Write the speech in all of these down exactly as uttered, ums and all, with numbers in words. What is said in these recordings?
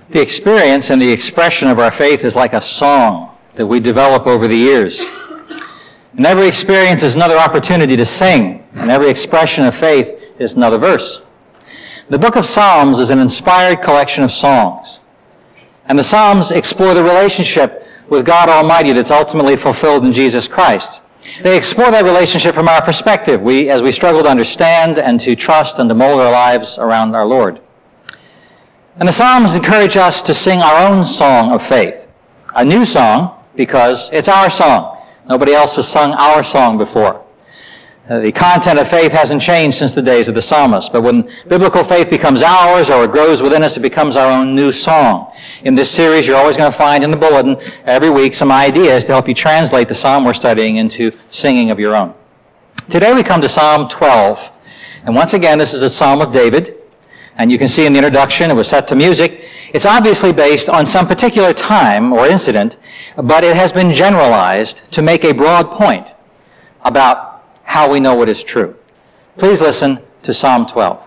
The experience and the expression of our faith is like a song that we develop over the years. And every experience is another opportunity to sing, and every expression of faith is another verse. The book of Psalms is an inspired collection of songs. And the Psalms explore the relationship with God Almighty that's ultimately fulfilled in Jesus Christ. They explore that relationship from our perspective, we, as we struggle to understand and to trust and to mold our lives around our Lord. And the Psalms encourage us to sing our own song of faith. A new song, because it's our song. Nobody else has sung our song before. Uh, the content of faith hasn't changed since the days of the psalmist, but when biblical faith becomes ours or it grows within us, it becomes our own new song. In this series, you're always going to find in the bulletin every week some ideas to help you translate the psalm we're studying into singing of your own. Today we come to Psalm twelve, and once again, this is a psalm of David, and you can see in the introduction it was set to music. It's obviously based on some particular time or incident, but it has been generalized to make a broad point about how we know what is true. Please listen to Psalm twelve.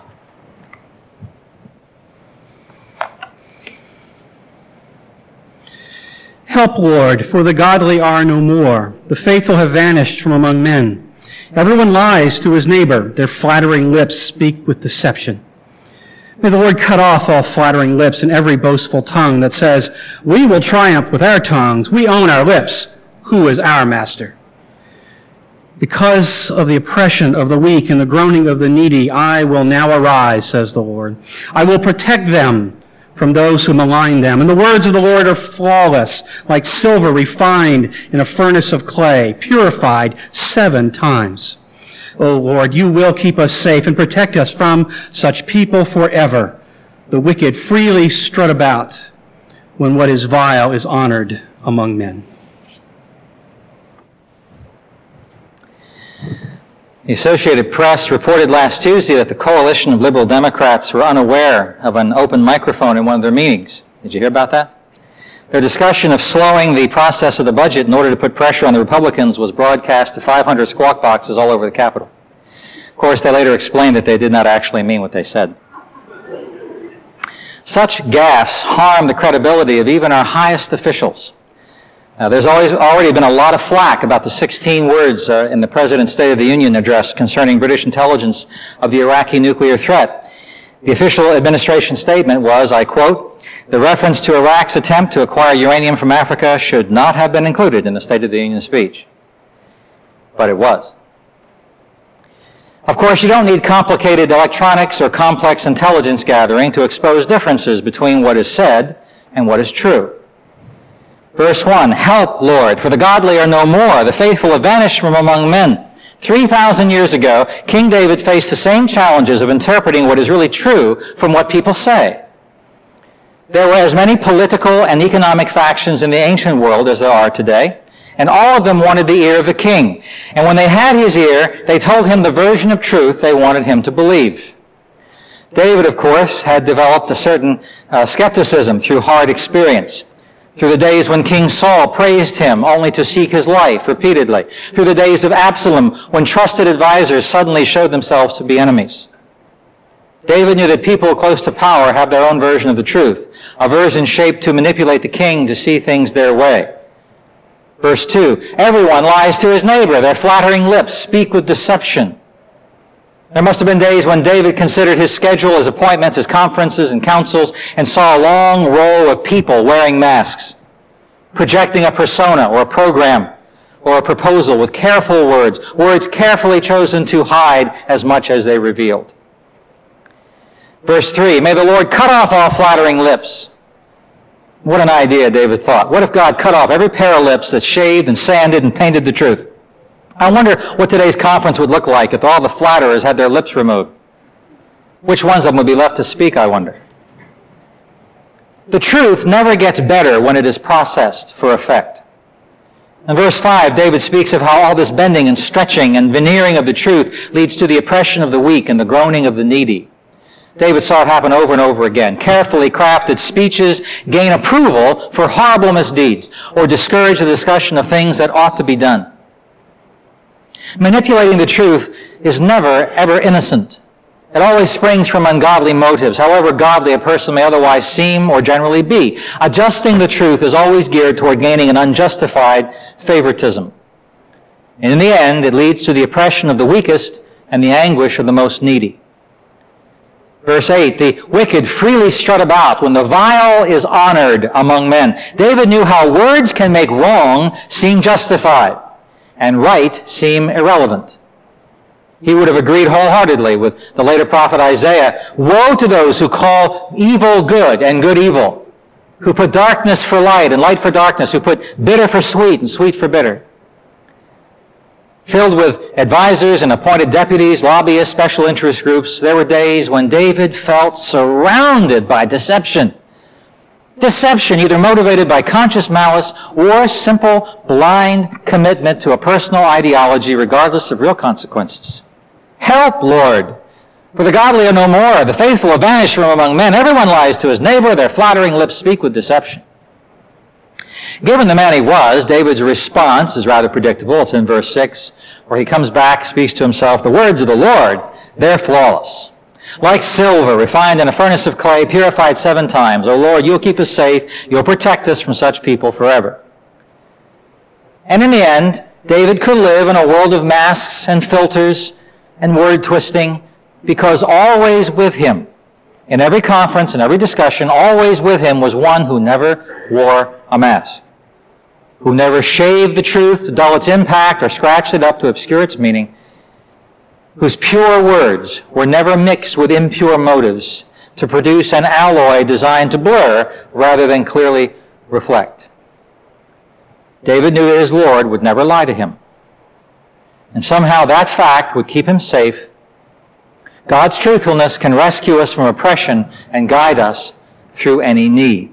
Help, Lord, for the godly are no more. The faithful have vanished from among men. Everyone lies to his neighbor. Their flattering lips speak with deception. May the Lord cut off all flattering lips and every boastful tongue that says, "We will triumph with our tongues. We own our lips. Who is our master?" Because of the oppression of the weak and the groaning of the needy, I will now arise, says the Lord. I will protect them from those who malign them. And the words of the Lord are flawless, like silver refined in a furnace of clay, purified seven times. O Lord, you will keep us safe and protect us from such people forever. The wicked freely strut about when what is vile is honored among men. The Associated Press reported last Tuesday that the coalition of liberal Democrats were unaware of an open microphone in one of their meetings. Did you hear about that? Their discussion of slowing the process of the budget in order to put pressure on the Republicans was broadcast to five hundred squawk boxes all over the Capitol. Of course, they later explained that they did not actually mean what they said. Such gaffes harm the credibility of even our highest officials. Now, there's always already been a lot of flack about the sixteen words uh, in the President's State of the Union address concerning British intelligence of the Iraqi nuclear threat. The official administration statement was, I quote, "The reference to Iraq's attempt to acquire uranium from Africa should not have been included in the State of the Union speech." But it was. Of course, you don't need complicated electronics or complex intelligence gathering to expose differences between what is said and what is true. Verse one, "Help, Lord, for the godly are no more. The faithful have vanished from among men." Three thousand years ago, King David faced the same challenges of interpreting what is really true from what people say. There were as many political and economic factions in the ancient world as there are today, and all of them wanted the ear of the king. And when they had his ear, they told him the version of truth they wanted him to believe. David, of course, had developed a certain uh, skepticism through hard experience. Through the days when King Saul praised him only to seek his life repeatedly. Through the days of Absalom when trusted advisors suddenly showed themselves to be enemies. David knew that people close to power have their own version of the truth, a version shaped to manipulate the king to see things their way. Verse two, "Everyone lies to his neighbor. Their flattering lips speak with deception." There must have been days when David considered his schedule, his appointments, his conferences and councils, and saw a long row of people wearing masks, projecting a persona or a program or a proposal with careful words, words carefully chosen to hide as much as they revealed. Verse three, "May the Lord cut off all flattering lips." What an idea, David thought. What if God cut off every pair of lips that shaved and sanded and painted the truth? I wonder what today's conference would look like if all the flatterers had their lips removed. Which ones of them would be left to speak, I wonder? The truth never gets better when it is processed for effect. In verse five, David speaks of how all this bending and stretching and veneering of the truth leads to the oppression of the weak and the groaning of the needy. David saw it happen over and over again. Carefully crafted speeches gain approval for horrible misdeeds or discourage the discussion of things that ought to be done. Manipulating the truth is never, ever innocent. It always springs from ungodly motives, however godly a person may otherwise seem or generally be. Adjusting the truth is always geared toward gaining an unjustified favoritism. And in the end, it leads to the oppression of the weakest and the anguish of the most needy. Verse eight, the wicked freely strut about when the vile is honored among men. David knew how words can make wrong seem justified and right seem irrelevant. He would have agreed wholeheartedly with the later prophet Isaiah. Woe to those who call evil good and good evil, who put darkness for light and light for darkness, who put bitter for sweet and sweet for bitter. Filled with advisors and appointed deputies, lobbyists, special interest groups, there were days when David felt surrounded by deception. Deception either motivated by conscious malice or simple, blind commitment to a personal ideology regardless of real consequences. Help, Lord, for the godly are no more. The faithful have vanished from among men. Everyone lies to his neighbor. Their flattering lips speak with deception. Given the man he was, David's response is rather predictable. It's in verse six, where he comes back, speaks to himself, the words of the Lord, they're flawless. Like silver refined in a furnace of clay, purified seven times. O Lord, you'll keep us safe. You'll protect us from such people forever. And in the end, David could live in a world of masks and filters and word twisting, because always with him, in every conference and every discussion, always with him was one who never wore a mask, who never shaved the truth to dull its impact or scratched it up to obscure its meaning, whose pure words were never mixed with impure motives to produce an alloy designed to blur rather than clearly reflect. David knew that his Lord would never lie to him. And somehow that fact would keep him safe. God's truthfulness can rescue us from oppression and guide us through any need.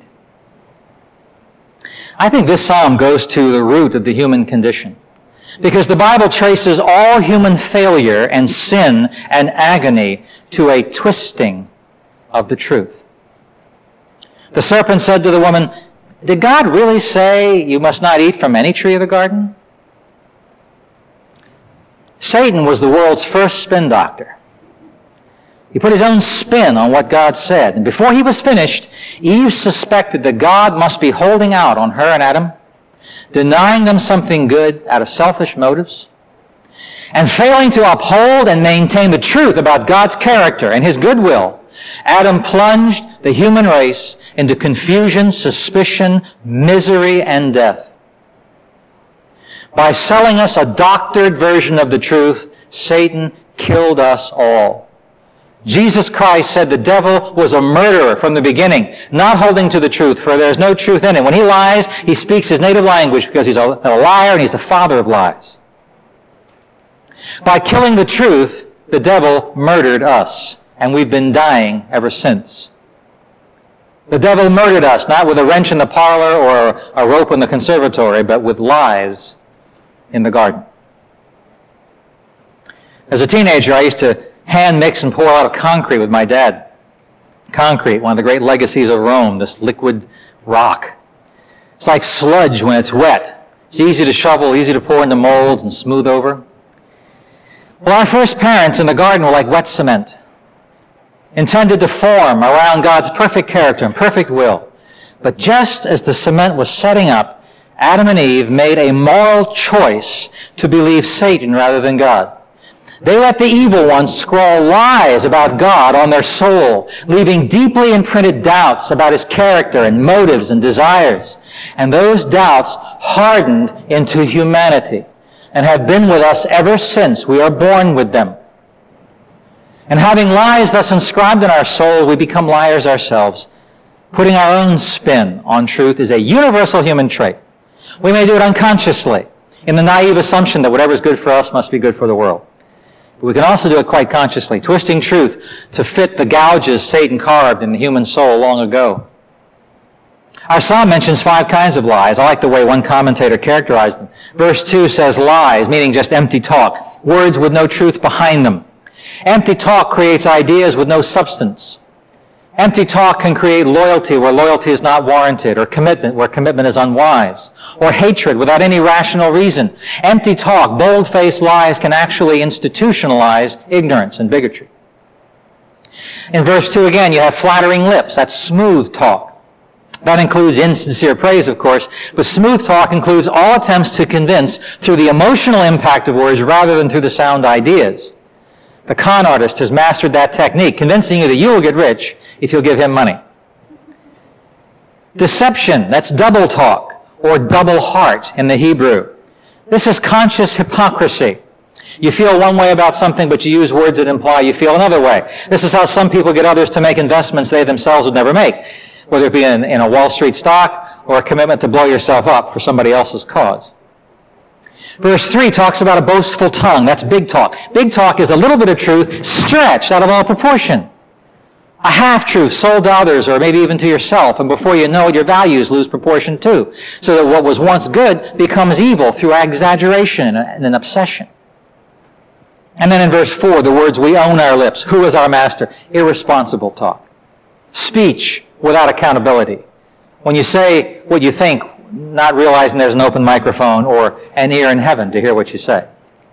I think this psalm goes to the root of the human condition, because the Bible traces all human failure and sin and agony to a twisting of the truth. The serpent said to the woman, "Did God really say you must not eat from any tree of the garden?" Satan was the world's first spin doctor. He put his own spin on what God said. And before he was finished, Eve suspected that God must be holding out on her and Adam, denying them something good out of selfish motives, and failing to uphold and maintain the truth about God's character and his goodwill. Adam plunged the human race into confusion, suspicion, misery, and death. By selling us a doctored version of the truth, Satan killed us all. Jesus Christ said the devil was a murderer from the beginning, not holding to the truth, for there is no truth in him. When he lies, he speaks his native language because he's a, a liar and he's the father of lies. By killing the truth, the devil murdered us, and we've been dying ever since. The devil murdered us, not with a wrench in the parlor or a rope in the conservatory, but with lies in the garden. As a teenager, I used to hand mix and pour out of concrete with my dad. Concrete, one of the great legacies of Rome, this liquid rock. It's like sludge when it's wet. It's easy to shovel, easy to pour into molds and smooth over. Well, our first parents in the garden were like wet cement, intended to form around God's perfect character and perfect will. But just as the cement was setting up, Adam and Eve made a moral choice to believe Satan rather than God. They let the evil one scrawl lies about God on their soul, leaving deeply imprinted doubts about his character and motives and desires. And those doubts hardened into humanity and have been with us ever since we are born with them. And having lies thus inscribed in our soul, we become liars ourselves. Putting our own spin on truth is a universal human trait. We may do it unconsciously, in the naive assumption that whatever is good for us must be good for the world. But we can also do it quite consciously, twisting truth to fit the gouges Satan carved in the human soul long ago. Our psalm mentions five kinds of lies. I like the way one commentator characterized them. Verse two says lies, meaning just empty talk, words with no truth behind them. Empty talk creates ideas with no substance. Empty talk can create loyalty where loyalty is not warranted, or commitment where commitment is unwise, or hatred without any rational reason. Empty talk, bold-faced lies can actually institutionalize ignorance and bigotry. In verse two again, you have flattering lips. That's smooth talk. That includes insincere praise, of course, but smooth talk includes all attempts to convince through the emotional impact of words rather than through the sound ideas. The con artist has mastered that technique, convincing you that you will get rich if you'll give him money. Deception, that's double talk, or double heart in the Hebrew. This is conscious hypocrisy. You feel one way about something, but you use words that imply you feel another way. This is how some people get others to make investments they themselves would never make, whether it be in, in a Wall Street stock or a commitment to blow yourself up for somebody else's cause. Verse three talks about a boastful tongue. That's big talk. Big talk is a little bit of truth stretched out of all proportion. A half-truth sold to others or maybe even to yourself, and before you know it, your values lose proportion too, so that what was once good becomes evil through exaggeration and an obsession. And then in verse four, the words, we own our lips. Who is our master? Irresponsible talk. Speech without accountability. When you say what you think, not realizing there's an open microphone or an ear in heaven to hear what you say.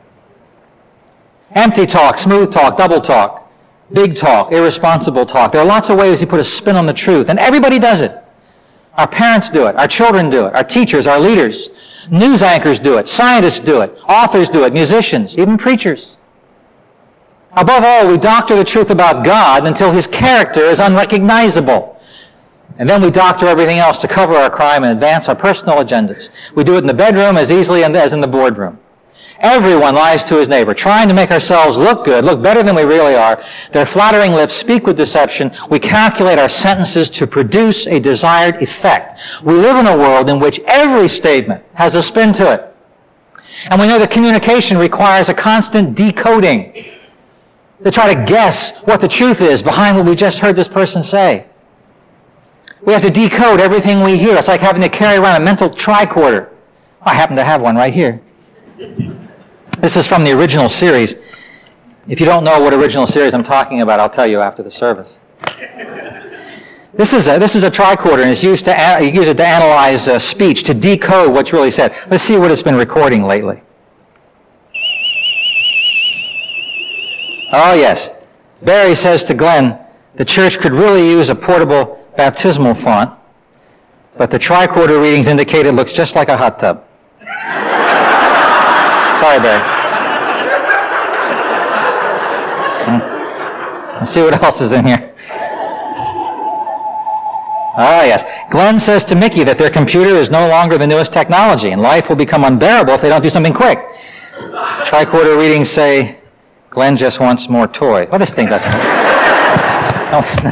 Empty talk, smooth talk, double talk, big talk, irresponsible talk. There are lots of ways you put a spin on the truth, and everybody does it. Our parents do it, our children do it, our teachers, our leaders, news anchors do it, scientists do it, authors do it, musicians, even preachers. Above all, we doctor the truth about God until his character is unrecognizable. And then we doctor everything else to cover our crime and advance our personal agendas. We do it in the bedroom as easily as in the boardroom. Everyone lies to his neighbor, trying to make ourselves look good, look better than we really are. Their flattering lips speak with deception. We calculate our sentences to produce a desired effect. We live in a world in which every statement has a spin to it. And we know that communication requires a constant decoding to try to guess what the truth is behind what we just heard this person say. We have to decode everything we hear. It's like having to carry around a mental tricorder. I happen to have one right here. This is from the original series. If you don't know what original series I'm talking about, I'll tell you after the service. This is a, this is a tricorder, and it's used to, you use it to analyze uh, speech, to decode what's really said. Let's see what it's been recording lately. Oh, yes. Barry says to Glenn, the church could really use a portable baptismal font, but the tricorder readings indicate it looks just like a hot tub. Sorry, Barry. Let's see what else is in here. Ah, yes. Glenn says to Mickey that their computer is no longer the newest technology, and life will become unbearable if they don't do something quick. Tricorder readings say, Glenn just wants more toy. Well, this thing doesn't. Don't listen to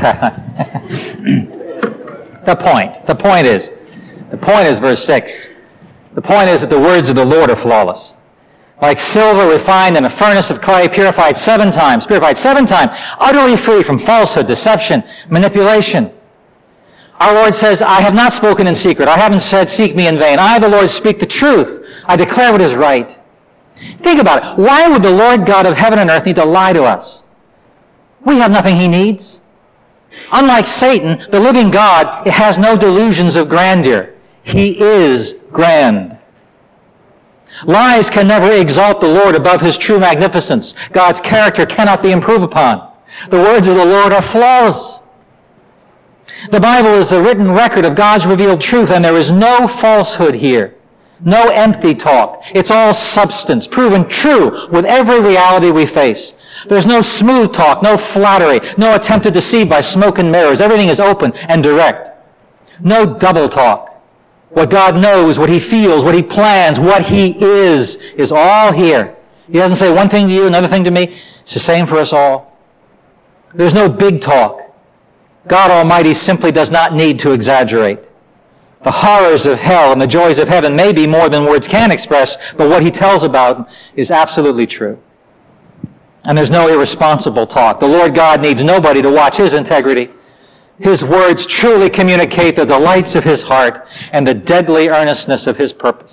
that. The point. The point is, the point is verse six. The point is that the words of the Lord are flawless. Like silver refined in a furnace of clay, purified seven times, purified seven times, utterly free from falsehood, deception, manipulation. Our Lord says, I have not spoken in secret. I haven't said, seek me in vain. I, the Lord, speak the truth. I declare what is right. Think about it. Why would the Lord God of heaven and earth need to lie to us? We have nothing he needs. Unlike Satan, the living God has no delusions of grandeur. He is grand. Lies can never exalt the Lord above his true magnificence. God's character cannot be improved upon. The words of the Lord are flawless. The Bible is the written record of God's revealed truth, and there is no falsehood here. No empty talk. It's all substance, proven true with every reality we face. There's no smooth talk, no flattery, no attempt to deceive by smoke and mirrors. Everything is open and direct. No double talk. What God knows, what he feels, what he plans, what he is, is all here. He doesn't say one thing to you, another thing to me. It's the same for us all. There's no big talk. God Almighty simply does not need to exaggerate. The horrors of hell and the joys of heaven may be more than words can express, but what he tells about is absolutely true. And there's no irresponsible talk. The Lord God needs nobody to watch his integrity. His words truly communicate the delights of his heart and the deadly earnestness of his purpose.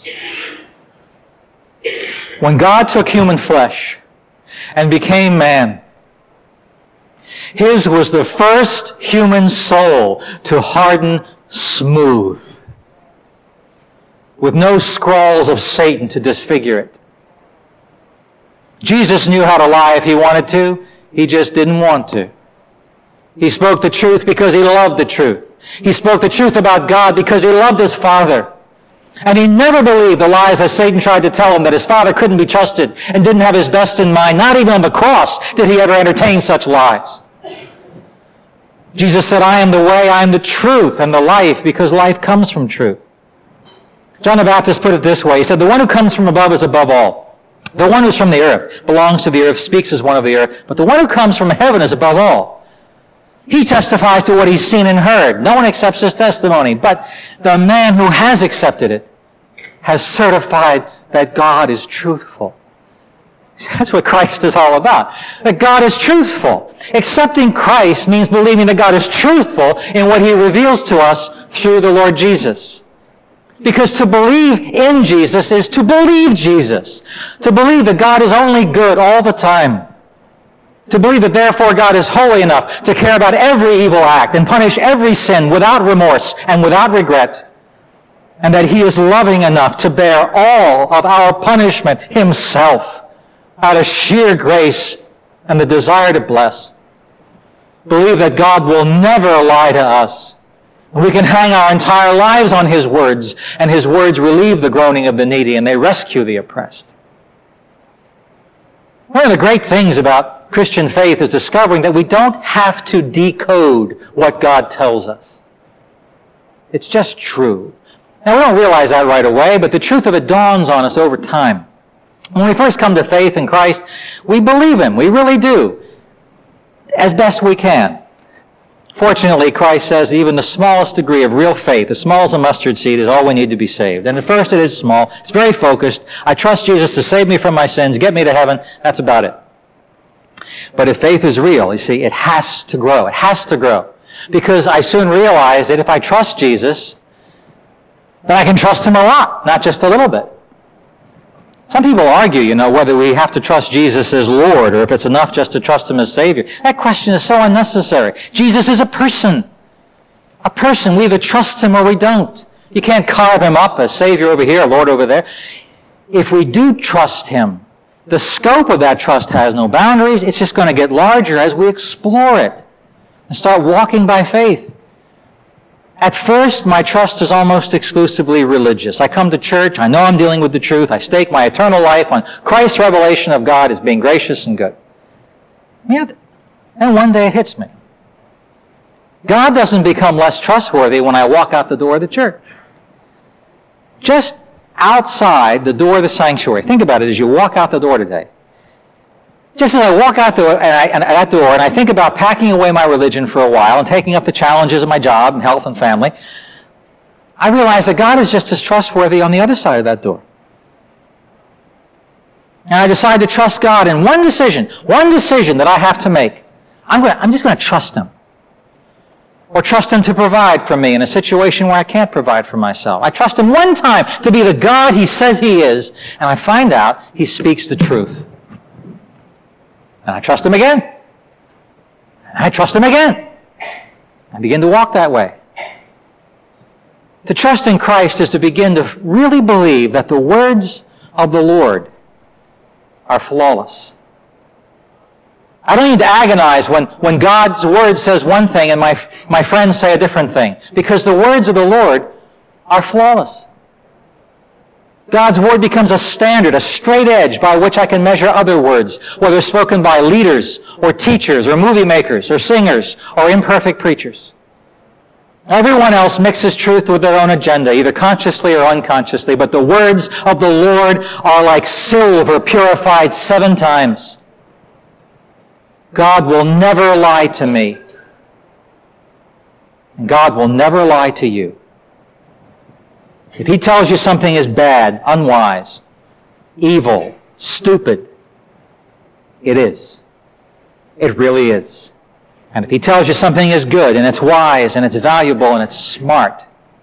When God took human flesh and became man, his was the first human soul to harden smooth, with no scrawls of Satan to disfigure it. Jesus knew how to lie if he wanted to. He just didn't want to. He spoke the truth because he loved the truth. He spoke the truth about God because he loved his Father. And he never believed the lies that Satan tried to tell him, that his Father couldn't be trusted and didn't have his best in mind. Not even on the cross did he ever entertain such lies. Jesus said, I am the way, I am the truth, and the life, because life comes from truth. John the Baptist put it this way. He said, the one who comes from above is above all. The one who's from the earth belongs to the earth, speaks as one of the earth. But the one who comes from heaven is above all. He testifies to what he's seen and heard. No one accepts his testimony. But the man who has accepted it has certified that God is truthful. That's what Christ is all about. That God is truthful. Accepting Christ means believing that God is truthful in what he reveals to us through the Lord Jesus. Because to believe in Jesus is to believe Jesus. To believe that God is only good all the time. To believe that therefore God is holy enough to care about every evil act and punish every sin without remorse and without regret. And that he is loving enough to bear all of our punishment himself out of sheer grace and the desire to bless. Believe that God will never lie to us. We can hang our entire lives on his words, and his words relieve the groaning of the needy, and they rescue the oppressed. One of the great things about Christian faith is discovering that we don't have to decode what God tells us. It's just true. Now, we don't realize that right away, but the truth of it dawns on us over time. When we first come to faith in Christ, we believe him. We really do, as best we can. Fortunately, Christ says even the smallest degree of real faith, as small as a mustard seed, is all we need to be saved. And at first it is small. It's very focused. I trust Jesus to save me from my sins, get me to heaven. That's about it. But if faith is real, you see, it has to grow. It has to grow. Because I soon realized that if I trust Jesus, then I can trust him a lot, not just a little bit. Some people argue, you know, whether we have to trust Jesus as Lord or if it's enough just to trust him as Savior. That question is so unnecessary. Jesus is a person. A person. We either trust him or we don't. You can't carve him up as Savior over here, Lord over there. If we do trust him, the scope of that trust has no boundaries. It's just going to get larger as we explore it and start walking by faith. At first, my trust is almost exclusively religious. I come to church, I know I'm dealing with the truth, I stake my eternal life on Christ's revelation of God as being gracious and good. And then one day it hits me. God doesn't become less trustworthy when I walk out the door of the church. Just outside the door of the sanctuary, think about it as you walk out the door today. Just as I walk out the, and I, and that door and I think about packing away my religion for a while and taking up the challenges of my job and health and family, I realize that God is just as trustworthy on the other side of that door. And I decide to trust God in one decision, one decision that I have to make. I'm, going to, I'm just going to trust him. Or trust him to provide for me in a situation where I can't provide for myself. I trust him one time to be the God he says he is, and I find out he speaks the truth. And I trust him again. And I trust him again. I begin to walk that way. To trust in Christ is to begin to really believe that the words of the Lord are flawless. I don't need to agonize when, when God's word says one thing and my, my friends say a different thing, because the words of the Lord are flawless. God's word becomes a standard, a straight edge by which I can measure other words, whether spoken by leaders or teachers or movie makers or singers or imperfect preachers. Everyone else mixes truth with their own agenda, either consciously or unconsciously, but the words of the Lord are like silver purified seven times. God will never lie to me, and God will never lie to you. If he tells you something is bad, unwise, evil, stupid, it is. It really is. And if he tells you something is good and it's wise and it's valuable and it's smart,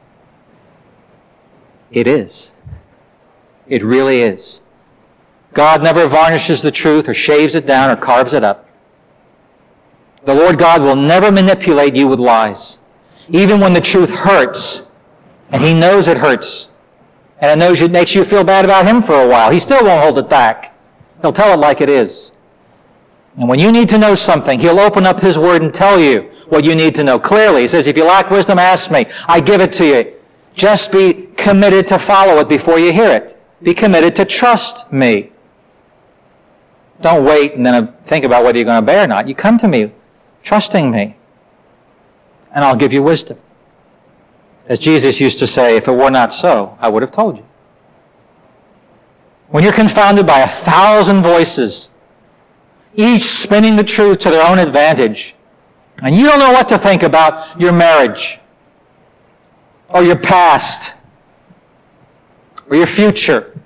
it is. It really is. God never varnishes the truth or shaves it down or carves it up. The Lord God will never manipulate you with lies. Even when the truth hurts, and he knows it hurts, and it knows it makes you feel bad about him for a while, he still won't hold it back. He'll tell it like it is. And when you need to know something, he'll open up his word and tell you what you need to know clearly. He says, if you lack wisdom, ask me. I give it to you. Just be committed to follow it before you hear it. Be committed to trust me. Don't wait and then think about whether you're going to obey or not. You come to me trusting me, and I'll give you wisdom. As Jesus used to say, if it were not so, I would have told you. When you're confounded by a thousand voices, each spinning the truth to their own advantage, and you don't know what to think about your marriage, or your past, or your future,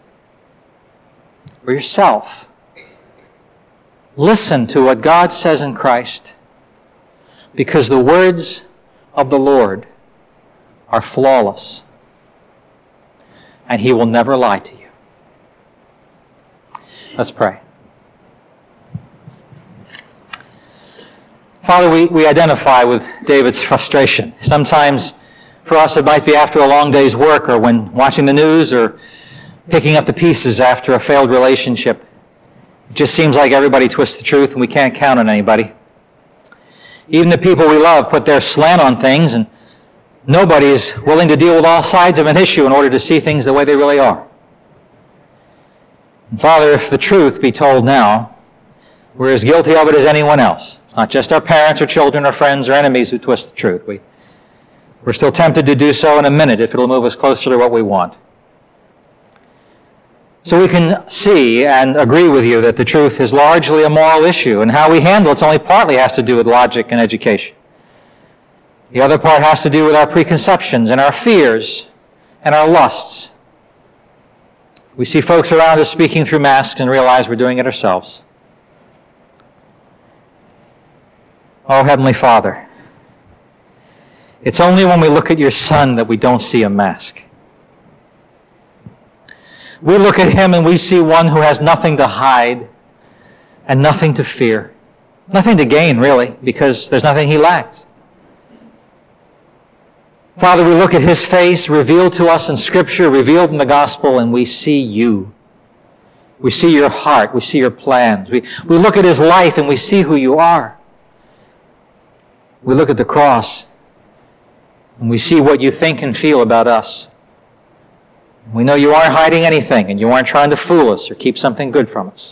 or yourself, listen to what God says in Christ, because the words of the Lord are flawless, and He will never lie to you. Let's pray. Father, we, we identify with David's frustration. Sometimes for us it might be after a long day's work, or when watching the news, or picking up the pieces after a failed relationship. It just seems like everybody twists the truth and we can't count on anybody. Even the people we love put their slant on things, and nobody is willing to deal with all sides of an issue in order to see things the way they really are. And Father, if the truth be told now, we're as guilty of it as anyone else. It's not just our parents or children or friends or enemies who twist the truth. We, we're still tempted to do so in a minute if it'll move us closer to what we want. So we can see and agree with you that the truth is largely a moral issue, and how we handle it only partly has to do with logic and education. The other part has to do with our preconceptions and our fears and our lusts. We see folks around us speaking through masks and realize we're doing it ourselves. Oh, Heavenly Father, it's only when we look at your Son that we don't see a mask. We look at Him and we see one who has nothing to hide and nothing to fear. Nothing to gain, really, because there's nothing He lacks. Father, we look at His face revealed to us in Scripture, revealed in the Gospel, and we see you. We see your heart. We see your plans. We, we look at His life and we see who you are. We look at the cross and we see what you think and feel about us. We know you aren't hiding anything, and you aren't trying to fool us or keep something good from us.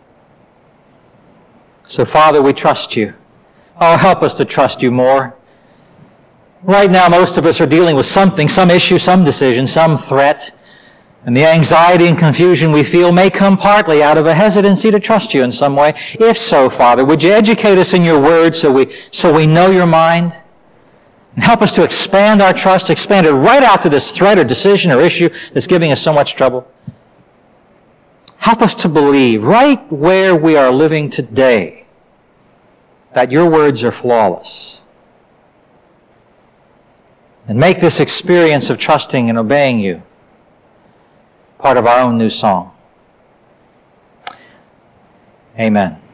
So, Father, we trust you. Oh, help us to trust you more. Right now, most of us are dealing with something, some issue, some decision, some threat. And the anxiety and confusion we feel may come partly out of a hesitancy to trust you in some way. If so, Father, would you educate us in your word so we, so we know your mind? And help us to expand our trust, expand it right out to this threat or decision or issue that's giving us so much trouble. Help us to believe right where we are living today that your words are flawless. And make this experience of trusting and obeying you part of our own new song. Amen.